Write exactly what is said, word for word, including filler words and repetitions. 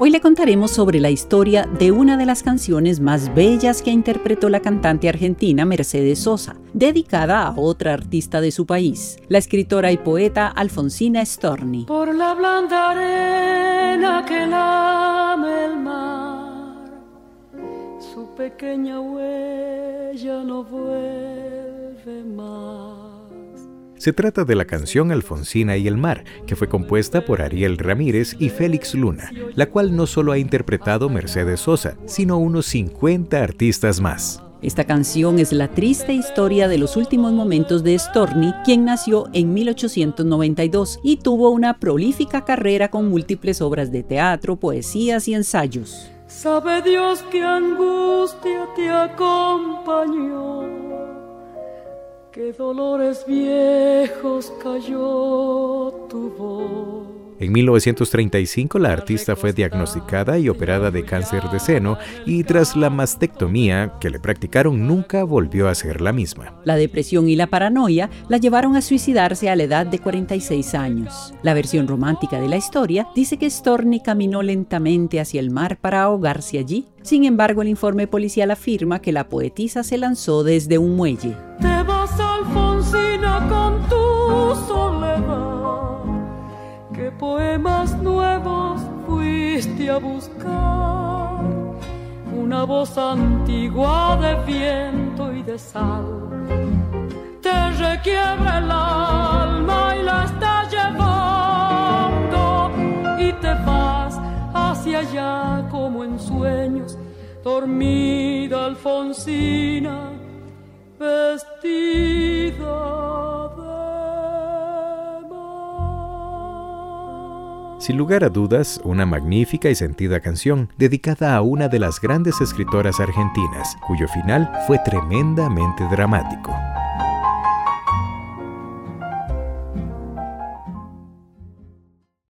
Hoy le contaremos sobre la historia de una de las canciones más bellas que interpretó la cantante argentina Mercedes Sosa, dedicada a otra artista de su país, la escritora y poeta Alfonsina Storni. Por la blanda arena que lame el mar, su pequeña huella no vuelve más. Se trata de la canción Alfonsina y el mar, que fue compuesta por Ariel Ramírez y Félix Luna, la cual no solo ha interpretado Mercedes Sosa, sino unos cincuenta artistas más. Esta canción es la triste historia de los últimos momentos de Storni, quien nació en mil ochocientos noventa y dos y tuvo una prolífica carrera con múltiples obras de teatro, poesías y ensayos. Sabe Dios qué angustia te acompañó, qué dolores viejos cayó tu voz. En mil novecientos treinta y cinco la artista fue diagnosticada y operada de cáncer de seno y tras la mastectomía que le practicaron nunca volvió a ser la misma. La depresión y la paranoia la llevaron a suicidarse a la edad de cuarenta y seis años. La versión romántica de la historia dice que Storni caminó lentamente hacia el mar para ahogarse allí. Sin embargo, el informe policial afirma que la poetisa se lanzó desde un muelle. Te vas, Alfonsina, con tu soledad. ¿Qué poemas nuevos fuiste a buscar? Una voz antigua de viento y de sal te requiebra el alma y la está llevando, y te vas hacia allá como en sueños, dormida Alfonsina, vestida de... Sin lugar a dudas, una magnífica y sentida canción dedicada a una de las grandes escritoras argentinas, cuyo final fue tremendamente dramático.